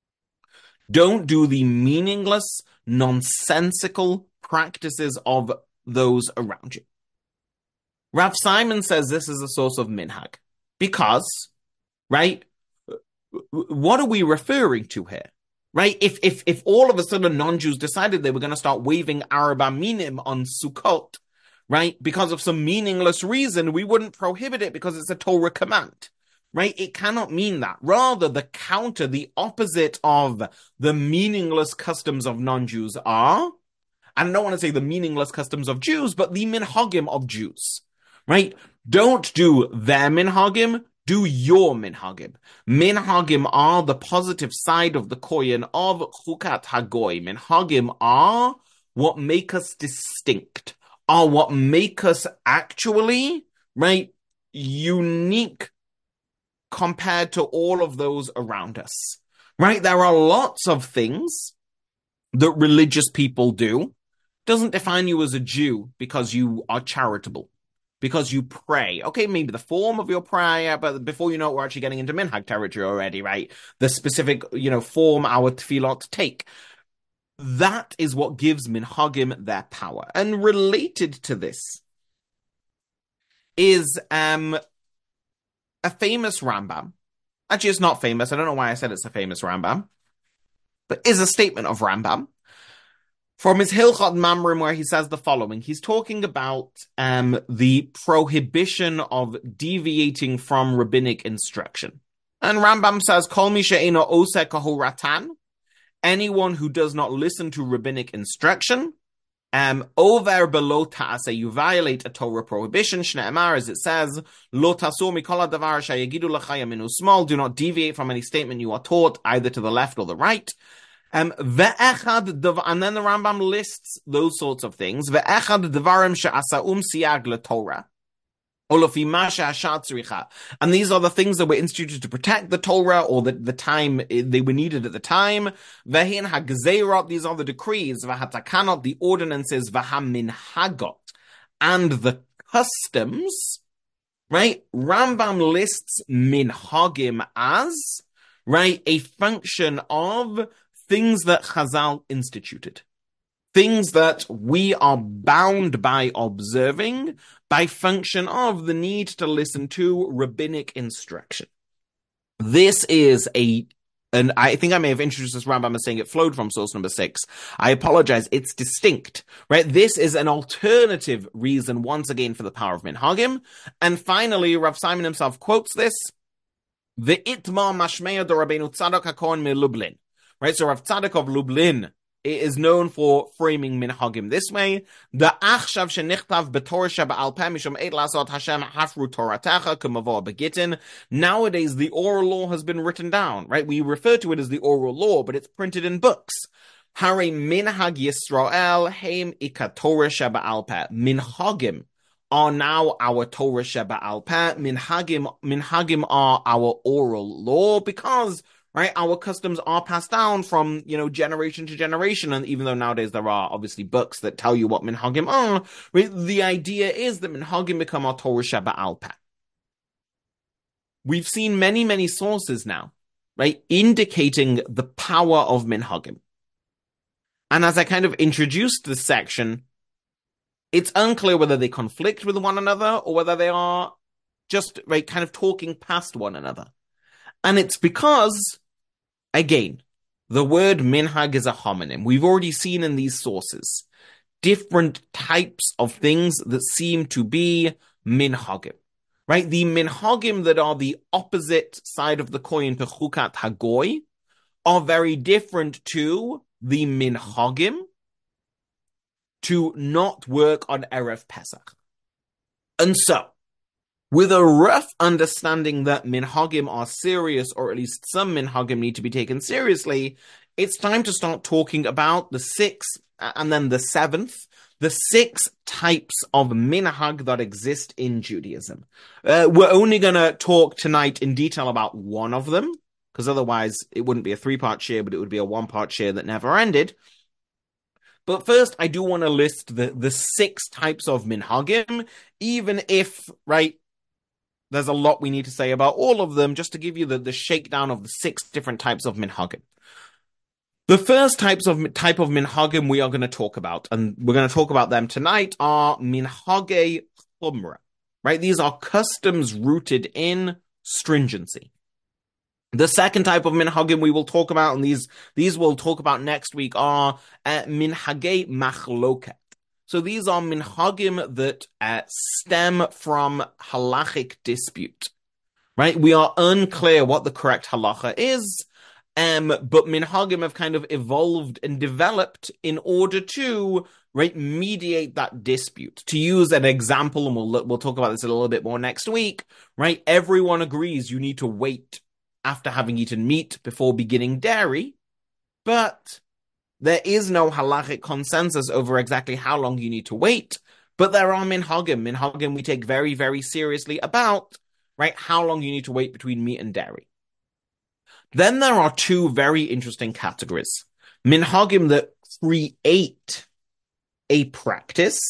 Don't do the meaningless, nonsensical practices of those around you. Rav Simon says this is a source of minhag. Because, right, what are we referring to here? Right? If all of a sudden non-Jews decided they were going to start waving Arab Aminim on Sukkot, right, because of some meaningless reason, we wouldn't prohibit it because it's a Torah command. Right? It cannot mean that. Rather, the opposite of the meaningless customs of non-Jews are, I don't want to say the meaningless customs of Jews, but the minhagim of Jews. Right? Don't do their minhagim, do your minhagim. Minhagim are the positive side of the coin of Chukat Hagoy. Minhagim are what make us distinct, are what make us actually, right, unique compared to all of those around us, right? There are lots of things that religious people do. Doesn't define you as a Jew because you are charitable, because you pray. Okay, maybe the form of your prayer, but before you know it, we're actually getting into minhag territory already, right? The specific, form our tefillot take. That is what gives minhagim their power. And related to this is a famous Rambam. Actually, it's not famous. I don't know why I said it's a famous Rambam, but is a statement of Rambam from his Hilchot Mamrim, where he says the following. He's talking about the prohibition of deviating from rabbinic instruction. And Rambam says, Kol mi she'eino oseh kahoratan, anyone who does not listen to rabbinic instruction, over below ta'aseh, you violate a Torah prohibition. Shne'emar, as it says, lo tasur mikol hadavar sheyagidu lecha yamin u'smol, do not deviate from any statement you are taught, either to the left or the right. And then the Rambam lists those sorts of things. Ve'echad devarim she'asa siyag leTorah. And these are the things that were instituted to protect the Torah, or the time they were needed at the time. Vehin hagzeirot, these are the decrees. V'hatakanot, the ordinances. V'haminhagot, and the customs. Right? Rambam lists minhagim as, right, a function of things that Chazal instituted. Things that we are bound by observing by function of the need to listen to rabbinic instruction. This is and I think I may have introduced this Rambam as saying it flowed from source number 6. I apologize. It's distinct, right? This is an alternative reason, once again, for the power of minhagim. And finally, Rav Simon himself quotes this, Ve'itma mashmeya do Rabbeinu Tzadok HaKohen me Lublin. Right, so Rav Tzadok of Lublin is known for framing minhagim this way. The achshav shenichtav b'torah sheba'al peh mishum eit lasot Hashem hafru toratecha k'mavo begitin. Nowadays, the oral law has been written down, right? We refer to it as the oral law, but it's printed in books. Hare minhag Yisrael heim ika Torah sheba'al peh. Minhagim are now our Torah sheba'al peh. Minhagim are our oral law, because right, our customs are passed down from, generation to generation. And even though nowadays there are obviously books that tell you what minhagim are, right, the idea is that minhagim become our Torah sheba'al peh. We've seen many, many sources now, right, indicating the power of minhagim. And as I kind of introduced this section, it's unclear whether they conflict with one another or whether they are just, right, kind of talking past one another. And it's because, again, the word minhag is a homonym. We've already seen in these sources different types of things that seem to be minhagim, right? The minhagim that are the opposite side of the coin to chukat hagoy are very different to the minhagim to not work on Erev Pesach. And so, with a rough understanding that minhagim are serious, or at least some minhagim need to be taken seriously, it's time to start talking about the 6th and then the 7th, the 6 types of minhag that exist in Judaism. We're only going to talk tonight in detail about one of them, because otherwise it wouldn't be a 3-part share, but it would be a 1-part share that never ended. But first, I do want to list the 6 types of minhagim, even if, right, there's a lot we need to say about all of them, just to give you the shakedown of the 6 different types of minhagim. The first type of minhagim we are going to talk about, and we're going to talk about them tonight, are minhagei chumra. Right? These are customs rooted in stringency. The second type of minhagim we will talk about, and these we'll talk about next week, are minhagei machloket. So these are minhagim that stem from halachic dispute, right? We are unclear what the correct halacha is, but minhagim have kind of evolved and developed in order to, right, mediate that dispute. To use an example, and we'll talk about this a little bit more next week, right? Everyone agrees you need to wait after having eaten meat before beginning dairy, but There is no halachic consensus over exactly how long you need to wait, but there are minhagim. Minhagim we take very, very seriously about, right, how long you need to wait between meat and dairy. Then there are two very interesting categories. Minhagim that create a practice.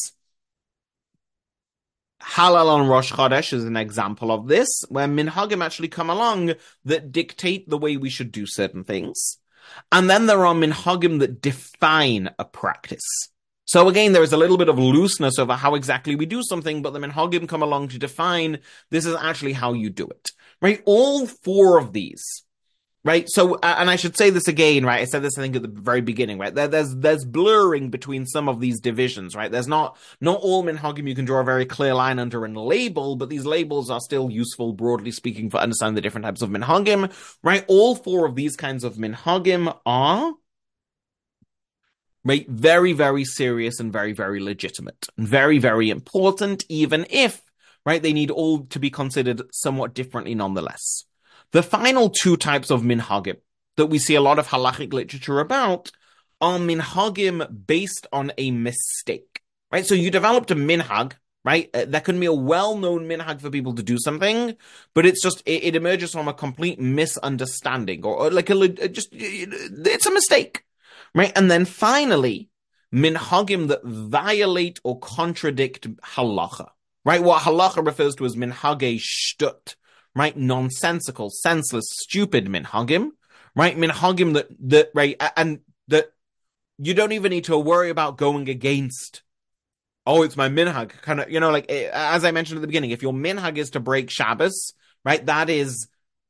Halal on Rosh Chodesh is an example of this, where minhagim actually come along that dictate the way we should do certain things. And then there are minhagim that define a practice. So again, there is a little bit of looseness over how exactly we do something, but the minhagim come along to define this is actually how you do it, right? All four of these, right? So, and I should say this again, right? I said this, I think, at the very beginning, right? There's blurring between some of these divisions, right? There's not all minhagim you can draw a very clear line under and label, but these labels are still useful, broadly speaking, for understanding the different types of minhagim, right? All four of these kinds of minhagim are, right, very, very serious and very, very legitimate and very, very important, even if, right, they need all to be considered somewhat differently nonetheless. The final two types of minhagim that we see a lot of halachic literature about are minhagim based on a mistake, right? So you developed a minhag, right? That can be a well-known minhag for people to do something, but it's just, it emerges from a complete misunderstanding or like it's a mistake, right? And then finally, minhagim that violate or contradict halacha, right? What halacha refers to as minhagei shtut, right? Nonsensical, senseless, stupid minhagim, right? Minhagim that right, and that you don't even need to worry about going against. Oh, it's my minhag, kind of, like, as I mentioned at the beginning, if your minhag is to break Shabbos, right, that's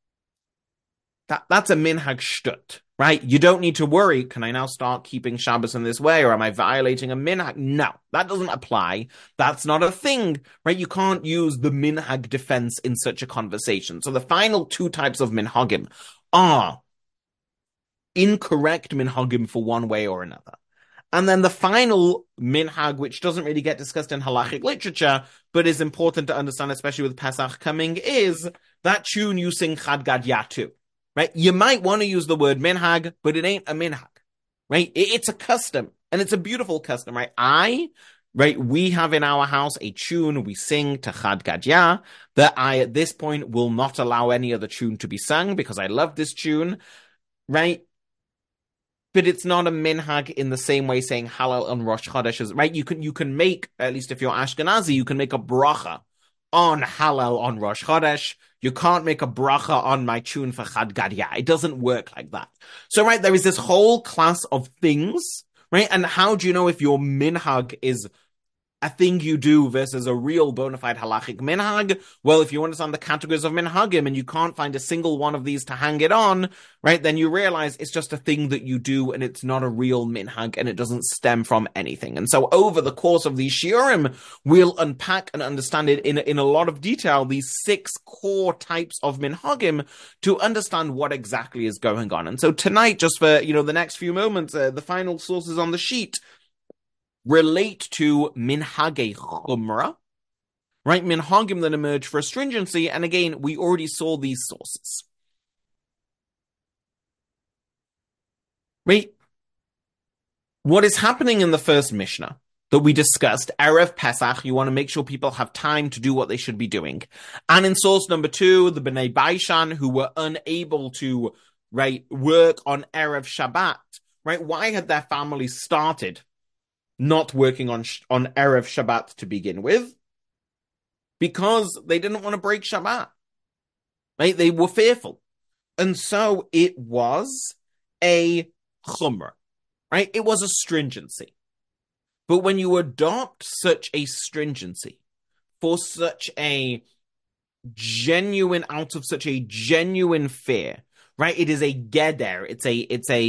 a minhag shtut, right? You don't need to worry, can I now start keeping Shabbos in this way, or am I violating a minhag? No, that doesn't apply. That's not a thing, right? You can't use the minhag defense in such a conversation. So the final two types of minhagim are incorrect minhagim for one way or another. And then the final minhag, which doesn't really get discussed in halachic literature, but is important to understand, especially with Pesach coming, is that tune you sing Chad Gadya to. Right? You might want to use the word minhag, but it ain't a minhag, right? It's a custom, and it's a beautiful custom, right? We have in our house a tune we sing to Chad Gadya that I, at this point, will not allow any other tune to be sung because I love this tune, right? But it's not a minhag in the same way saying halal on Rosh Chodesh is, right? You can make, at least if you're Ashkenazi, you can make a bracha on halal on Rosh Chodesh. You can't make a bracha on my tune for Chad Gadya. It doesn't work like that. So, right, there is this whole class of things, right? And how do you know if your minhag is a thing you do versus a real bona fide halachic minhag? Well, if you understand the categories of minhagim and you can't find a single one of these to hang it on, right, then you realize it's just a thing that you do and it's not a real minhag and it doesn't stem from anything. And so over the course of these shiurim, we'll unpack and understand it in a lot of detail, these 6 core types of minhagim, to understand what exactly is going on. And so tonight, just for, the next few moments, the final sources on the sheet relate to minhagei chumra, right? Minhagim that emerge for astringency, and again, we already saw these sources. Right? What is happening in the first Mishnah that we discussed, Erev Pesach, you want to make sure people have time to do what they should be doing. And in source number 2, the Bnei Baishan, who were unable to, right, work on Erev Shabbat, right? Why had their families started not working on Erev Shabbat to begin with? Because they didn't want to break Shabbat. Right? They were fearful. And so it was a chumrah. Right? It was a stringency. But when you adopt such a stringency for such a genuine, out of such a genuine fear, right? It is a geder. It's a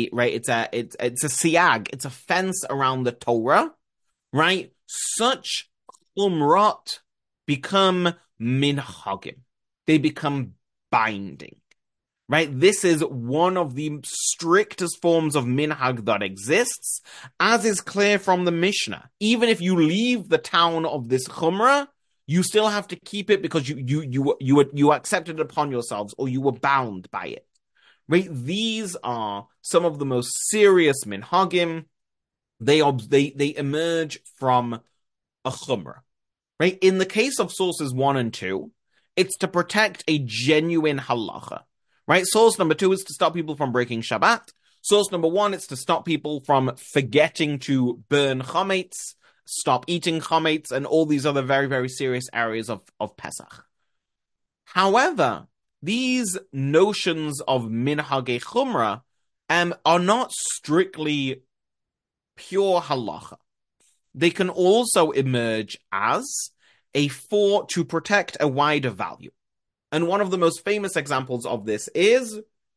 siag. It's a fence around the Torah, right? Such umrot become minhagim. They become binding, right? This is one of the strictest forms of minhag that exists, as is clear from the Mishnah. Even if you leave the town of this chumrah, you still have to keep it because you accepted it upon yourselves or you were bound by it. right? These are some of the most serious minhagim. They emerge from a chumrah, right? In the case of sources 1 and 2, it's to protect a genuine halacha, right? Source number 2 is to stop people from breaking Shabbat. Source number 1 is to stop people from forgetting to burn chametz, stop eating chametz, and all these other very, very serious areas of Pesach. However, these notions of minhagei chumrah are not strictly pure halacha. They can also emerge as a for to protect a wider value. And one of the most famous examples of this is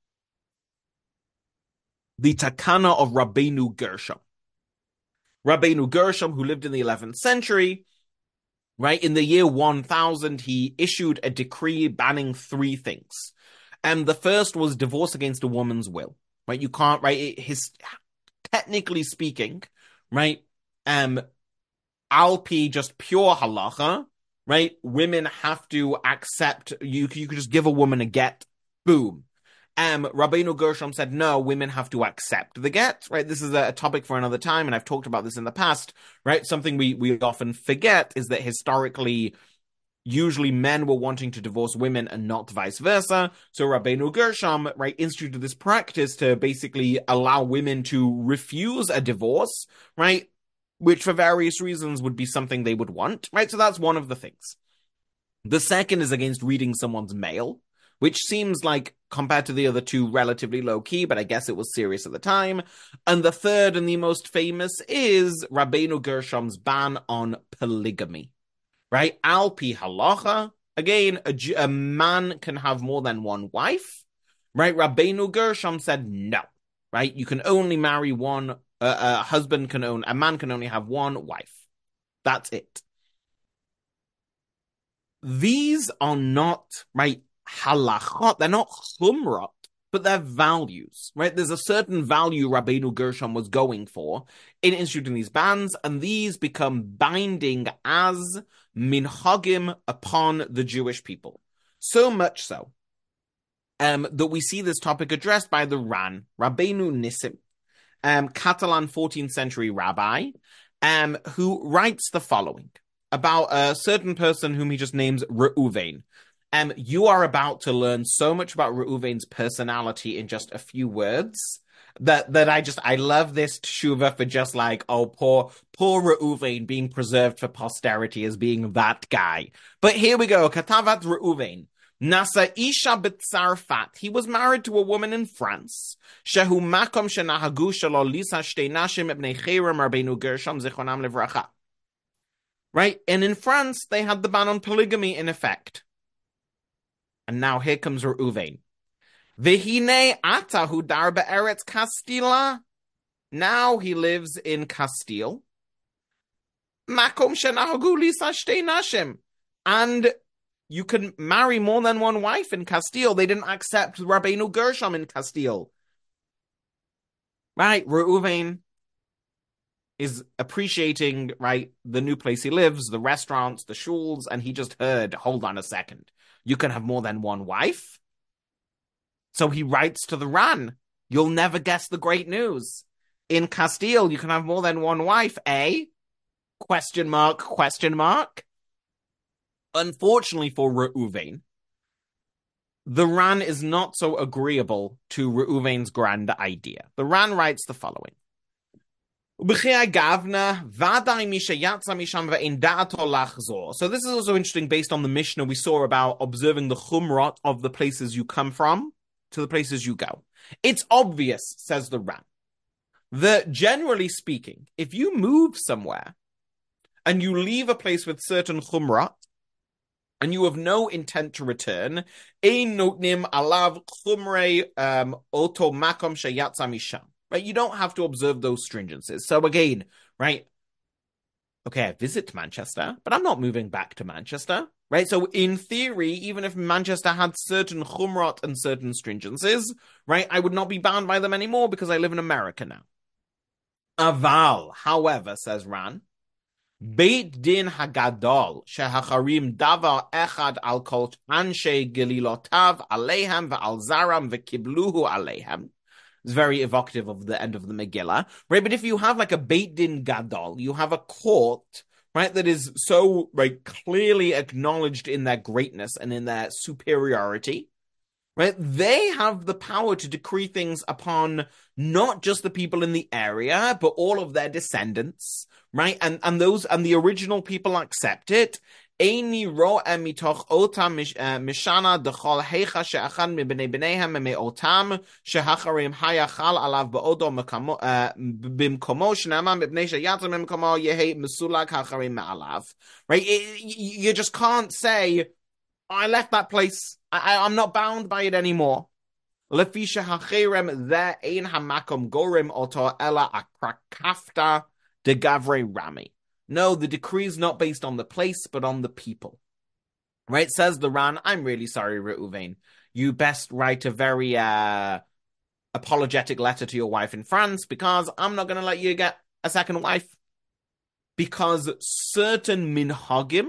the Takana of Rabbeinu Gershom. Rabbeinu Gershom, who lived in the 11th century, right, in the year 1000, he issued a decree banning 3 things. And the first was divorce against a woman's will, right? You can't, right, technically speaking, right, Alpi, just pure halacha, right? Women have to accept, you could just give a woman a get, boom. Rabbeinu Gershom said, no, women have to accept the get, right? This is a topic for another time, and I've talked about this in the past, right? Something we often forget is that historically, usually men were wanting to divorce women and not vice versa. So Rabbeinu Gershom, right, instituted this practice to basically allow women to refuse a divorce, right? Which for various reasons would be something they would want, right? So that's one of the things. The second is against reading someone's mail, which seems like, compared to the other two, relatively low-key, but I guess it was serious at the time. And the third and the most famous is Rabbeinu Gershom's ban on polygamy, right? Alpi halacha, again, a man can have more than one wife, right? Rabbeinu Gershom said no, right? You can only marry one, a man can only have one wife. That's it. These are not, right, halachot, they're not chumrot, but they're values, right? There's a certain value Rabbeinu Gershom was going for in instituting these bans, and these become binding as minhagim upon the Jewish people. So much so that we see this topic addressed by the Ran, Rabbeinu Nissim, Catalan 14th century rabbi, who writes the following about a certain person whom he just names Reuven. You are about to learn so much about Reuven's personality in just a few words that I love this tshuva for just like, oh, poor Reuven being preserved for posterity as being that guy. But here we go. Katavat Reuven. Nasa Isha B'Tzarfat. He was married to a woman in France. Shehu makom shenahagu shelo lisa shtei nashim ibnei Cherem Rabbeinu Gershom zichronam livracha. Right? And in France, they had the ban on polygamy in effect. And now here comes Reuven. V'hinei atahu dar be'eretz Castila. Now he lives in Castile. Makom shenahagu lisa shtei nashim. And you can marry more than one wife in Castile. They didn't accept Rabbeinu Gershom in Castile. Right, Reuven is appreciating, right, the new place he lives, the restaurants, the shuls, and he just heard, hold on a second, you can have more than one wife? So he writes to the Ran, you'll never guess the great news. In Castile, you can have more than one wife, eh? Question mark, question mark. Unfortunately for Reuven, the Ran is not so agreeable to Reuven's grand idea. The Ran writes the following. So this is also interesting based on the Mishnah we saw about observing the chumrot of the places you come from to the places you go. It's obvious, says the Ran, that generally speaking, if you move somewhere and you leave a place with certain chumrot, and you have no intent to return, ein notnim alav chumrei oto makom sheyatza misham. Right, you don't have to observe those stringencies. So again, right, okay, I visit Manchester, but I'm not moving back to Manchester, right? So in theory, even if Manchester had certain chumrot and certain stringencies, right, I would not be bound by them anymore because I live in America now. Aval, however, says Ran, Beit Din Hagadol, Shehacharim Davar Echad Al Kol Anshe Gelilotav Alehem Ve'al Zaram Ve'kibluhu Alehem. It's very evocative of the end of the Megillah, right? But if you have like a Beit Din Gadol, you have a court, right, that is so right clearly acknowledged in their greatness and in their superiority, right? They have the power to decree things upon not just the people in the area, but all of their descendants, right? And the original people accept it. Eini ro'eh mitoch otam mishana dechol heicha she'achad mibnei bneihem me'otam shehacharim hayachal alav ba'odo bimkomo shnama mibnei sheyatzim bimkomo yehi mesulag hacharim me'alav. Right? You just can't say, I left that place. I'm not bound by it anymore. Lefi shehacherem there ein hamakom gorim oto ela akrakafta de gavre rami. No, the decree is not based on the place, but on the people. Right? Says the Ran, I'm really sorry, Reuven. You best write a very apologetic letter to your wife in France, because I'm not going to let you get a second wife. Because certain minhagim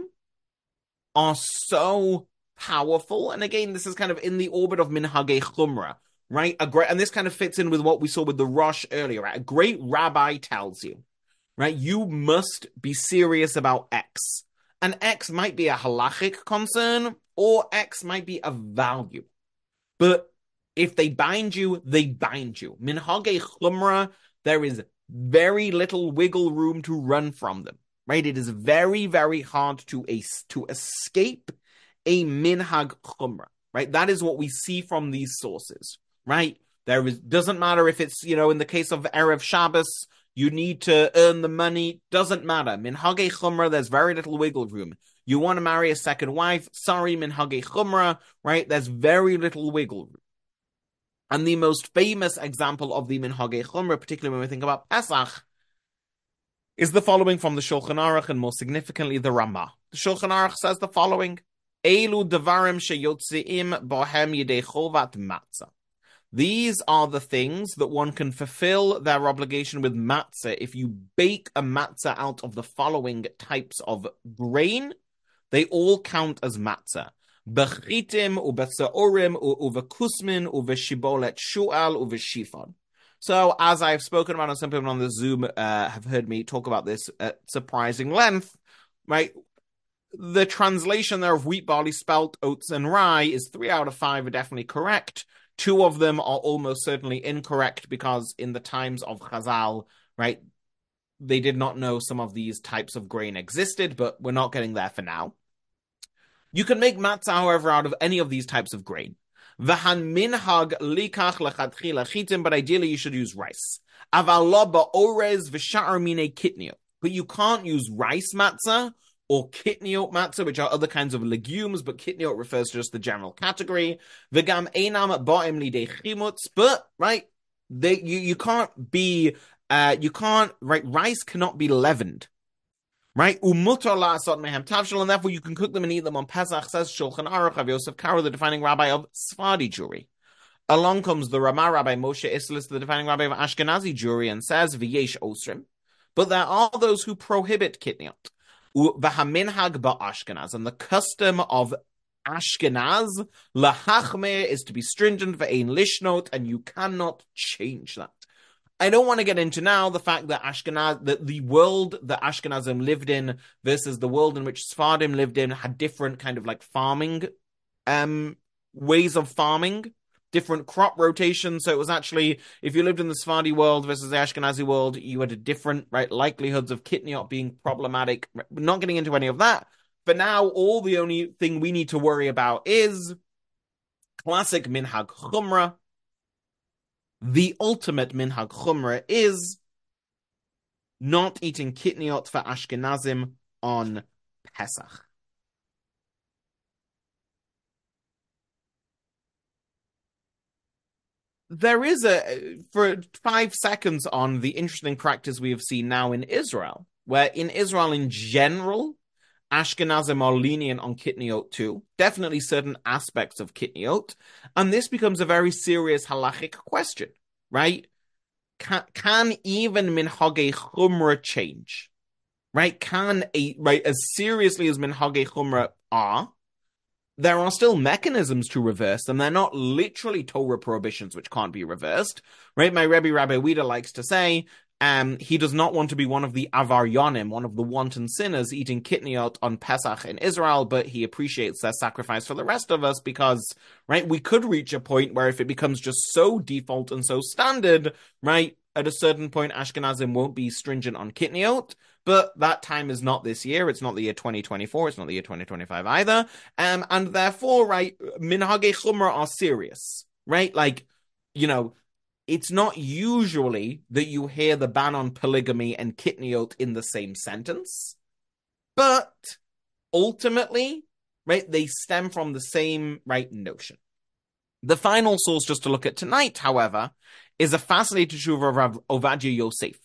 are so powerful. And again, this is kind of in the orbit of minhagei chumrah, right? And this kind of fits in with what we saw with the Rosh earlier, right? A great rabbi tells you, right, you must be serious about X. And X might be a halachic concern, or X might be a value. But if they bind you, they bind you. Minhagei chumrah, there is very little wiggle room to run from them, right? It is very, very hard to escape a minhag chumrah, right? That is what we see from these sources, right? Doesn't matter if it's, in the case of Erev Shabbos, you need to earn the money. Doesn't matter. Minhagei chumrah, there's very little wiggle room. You want to marry a second wife? Sorry, minhagei chumrah, right? There's very little wiggle room. And the most famous example of the minhagei chumrah, particularly when we think about Pesach, is the following from the Shulchan Aruch, and more significantly, the Ramah. The Shulchan Aruch says the following: Elu devarim sheyotziim bohem yidei chovat matzah. These are the things that one can fulfill their obligation with matzah. If you bake a matzah out of the following types of grain, they all count as matzah. Bechitim, ubesaorim, uvekusmin, uveshibolet shu'al, uveshifon. So, as I've spoken about, and some people on the Zoom have heard me talk about this at surprising length, right? The translation there of wheat, barley, spelt, oats, and rye is 3 out of 5 are definitely correct. 2 of them are almost certainly incorrect, because in the times of Chazal, right, they did not know some of these types of grain existed, but we're not getting there for now. You can make matzah, however, out of any of these types of grain. V'han minhag likach lechatchila chitim, but ideally you should use rice. Aval lo ba'orez v'sha'ar minei kitniot. But you can't use rice matzah or kitniot matzah, which are other kinds of legumes, but kitniot refers to just the general category. V'gam einam ba'em lidei chimutz, but, right, you can't be, right, rice cannot be leavened. Right? Umutar la'asot mehem tavshel, and therefore you can cook them and eat them on Pesach, says Shulchan Aruch of Yosef Karo, the defining rabbi of Sephardi Jewry. Along comes the Ramah Rabbi Moshe Isserles, the defining rabbi of Ashkenazi Jewry, and says, V'yesh osrim. But there are those who prohibit kitniot. V'haminhag ba'ashkenaz, and the custom of Ashkenaz, lahachmer, is to be stringent, ve'ein lishnot, and you cannot change that. I don't want to get into now the fact that the world that Ashkenazim lived in versus the world in which Sephardim lived in had different kind of like farming ways of farming, different crop rotations. So it was actually, if you lived in the Sephardi world versus the Ashkenazi world, you had a different, right, likelihoods of kitniot being problematic. We're not getting into any of that. But now all the only thing we need to worry about is classic minhag chumrah. The ultimate minhag chumrah is not eating kitniot for Ashkenazim on Pesach. There is for 5 seconds on the interesting practice we have seen now in Israel, where in Israel in general, Ashkenazim are lenient on kitniot too, definitely certain aspects of kitniot, and this becomes a very serious halachic question, right? Can even minhagei chumrah change, right? As seriously as minhagei chumrah are, there are still mechanisms to reverse them. They're not literally Torah prohibitions which can't be reversed, right? My Rebbe Rabbi Wida likes to say, he does not want to be one of the avaryonim, one of the wanton sinners eating kitniot on Pesach in Israel, but he appreciates their sacrifice for the rest of us because, right, we could reach a point where if it becomes just so default and so standard, right, at a certain point Ashkenazim won't be stringent on kitniot, but that time is not this year. It's not the year 2024. It's not the year 2025 either. And therefore, right, minhagei chumrah are serious, right? Like, it's not usually that you hear the ban on polygamy and kitniot in the same sentence, but ultimately, right, they stem from the same, right, notion. The final source just to look at tonight, however, is a fascinating tshuva of Rav Ovadia Yosef,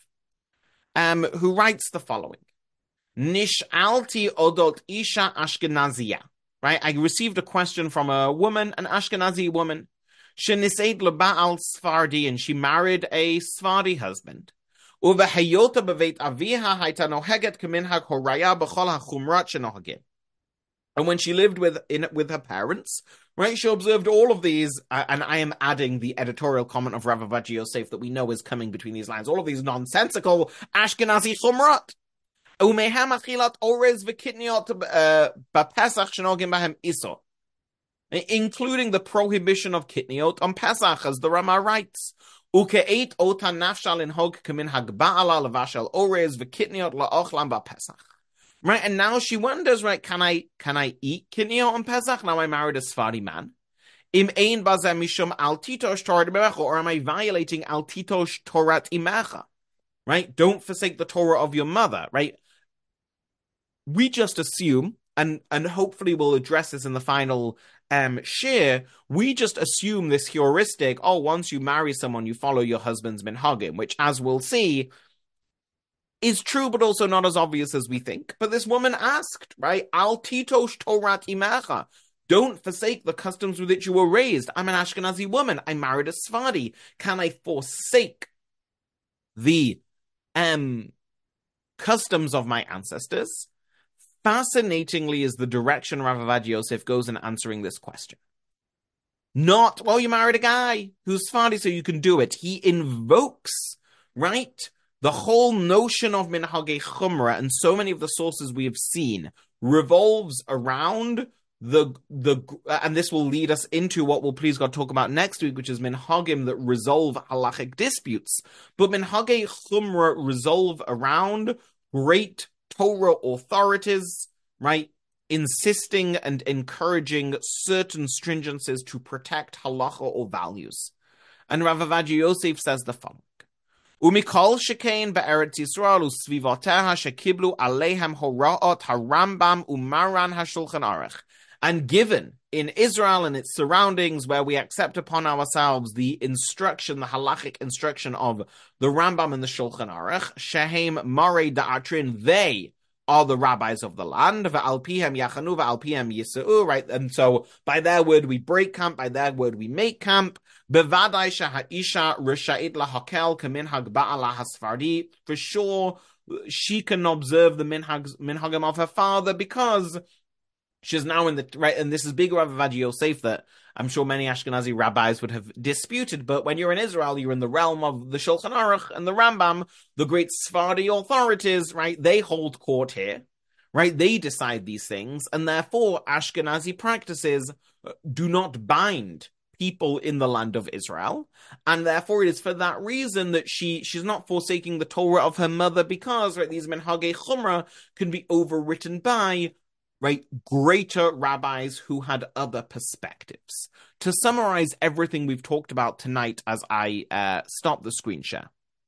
who writes the following. Nish'alti odot isha Ashkenazia. Right? I received a question from a woman, an Ashkenazi woman. Sheniseit leba'al Sfardi, and she married a Sfardi husband. Uvehayota beveit aviha haita noheget keminhag horaya b'chol hachumrat shenohagim. And when she lived with her parents, right, she observed all of these, and I am adding the editorial comment of Rav Ovadia Yosef that we know is coming between these lines, all of these nonsensical Ashkenazi chumrat. Umehem achilat orez v'kitniot b'Pesach shenogim bahem iso, including the prohibition of kitniot on Pesach, as the Rama writes. Uke'eit ota nafshal inhog keminhag ba'ala levashel orez v'kitniot la'ochlam b'Pesach. Right, and now she wonders, right, can I eat kitniot on Pesach? Now I married a Sephardi man. Im ein bazeh mishum al titosh Torah imecha, or am I violating al titosh Torah imecha? Right, don't forsake the Torah of your mother. Right, we just assume, and hopefully we'll address this in the final share. We just assume this heuristic. Oh, once you marry someone, you follow your husband's minhagim, which, as we'll see, is true, but also not as obvious as we think. But this woman asked, right? Al titosh Torat imecha. Don't forsake the customs with which you were raised. I'm an Ashkenazi woman. I married a Sephardi. Can I forsake the customs of my ancestors? Fascinatingly is the direction Rav Ovadia Yosef goes in answering this question. Not, well, you married a guy who's Sephardi, so you can do it. He invokes, right, the whole notion of minhagei chumrah, and so many of the sources we have seen revolves around and this will lead us into what we'll please God talk about next week, which is minhagim that resolve halachic disputes. But minhagei chumrah resolve around great Torah authorities, right, insisting and encouraging certain stringencies to protect halacha or values. And Rav Ovadia Yosef says the following. Umikol shekein be'eretz Yisrael usvivoteha shekiblu alehem horaot harambam umaran hashulchan aruch. And given in Israel and its surroundings, where we accept upon ourselves the instruction, the halachic instruction of the Rambam and the Shulchan Aruch, shehem marei da'atrin, they are the rabbis of the land, va'alpihem yachanu va'alpihem yisa'u, right? And so by their word we break camp, by their word we make camp. Bevadai shaha'isha risha'it lahakel kaminhag ba'ala hasfardi. For sure, she can observe the minhagim of her father because she's now in the right, and this is big Rav Ovadia Yosef that I'm sure many Ashkenazi rabbis would have disputed. But when you're in Israel, you're in the realm of the Shulchan Aruch and the Rambam, the great Sephardi authorities, right? They hold court here, right? They decide these things, and therefore Ashkenazi practices do not bind people in the land of Israel, and therefore it is for that reason that she's not forsaking the Torah of her mother, because, right, these minhagei chumrah can be overwritten by, right, greater rabbis who had other perspectives. To summarize everything we've talked about tonight as I stop the screen share,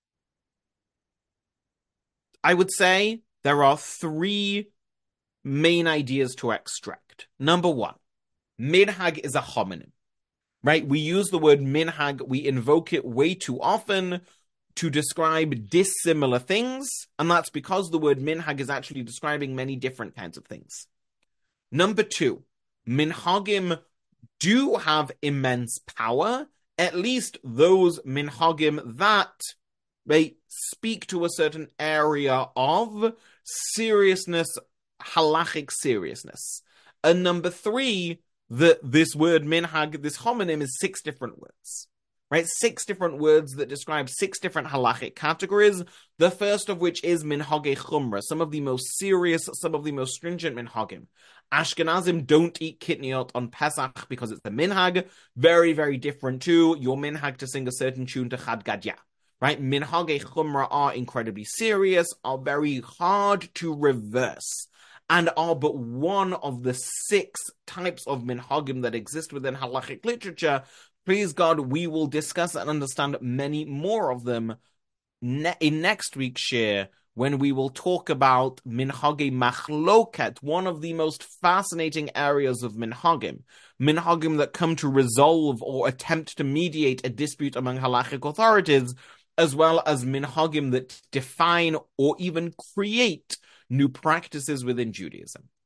I would say there are three main ideas to extract. Number one, minhag is a homonym, right? We use the word minhag, we invoke it way too often to describe dissimilar things, and that's because the word minhag is actually describing many different kinds of things. Number two, minhagim do have immense power, at least those minhagim that they speak to a certain area of seriousness, halachic seriousness. And number three, that this word minhag, this homonym, is 6 different words. Right? 6 different words that describe 6 different halachic categories. The first of which is minhage chumra, some of the most serious, some of the most stringent minhagim. Ashkenazim don't eat kitniot on Pesach because it's the minhag. Very, very different to your minhag to sing a certain tune to Chad Gadya. Right? Minhage chumra are incredibly serious, are very hard to reverse, and are but one of the 6 types of minhagim that exist within halachic literature. Please God, we will discuss and understand many more of them in next week's share, when we will talk about minhage machloket, one of the most fascinating areas of minhagim that come to resolve or attempt to mediate a dispute among halachic authorities, as well as minhagim that define or even create new practices within Judaism.